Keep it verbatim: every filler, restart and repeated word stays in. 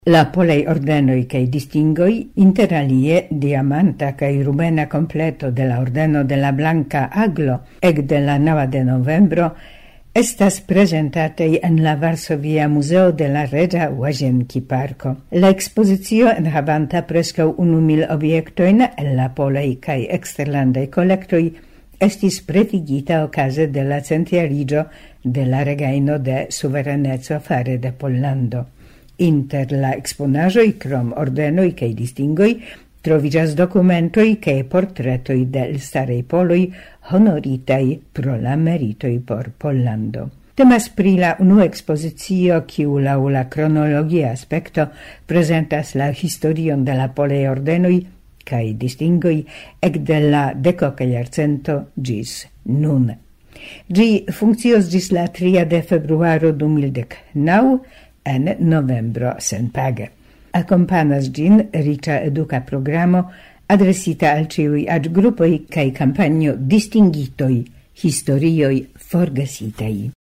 La polei ordenoi cae distingoi, inter alie diamanta cae rubena completo de la ordeno de la Blanca Aglo ec de la nova de novembro, estas presentatei en la Varsovia Museo de la Regia Łazienki Parco. La expositio enhavanta prescau unu mil obiectoin en la polei cae exterlandei collectoi estis prefigita ocase de la centiarigio de la regaino de suverenezzo fare de Pollando. Inter la exponajoi, crom ordenoi cae distingoi, trovigas documentoi cae portretoi del starei poloi honoritai pro la meritoi por Pollando. Temas pri la unua expositio, kiu lau la cronologia aspecto presentas la historion de la polei ordenoi cae distingoi ec de la decoca jarcento gis nun. Gi funccios gis la tria de februaro du mil decnau en novembro senpage. Accompanas gin riĉa educa programo adresita al ĉiuj aĝgrupoj kaj kampanjo distingitoj, historioj forgesitaj.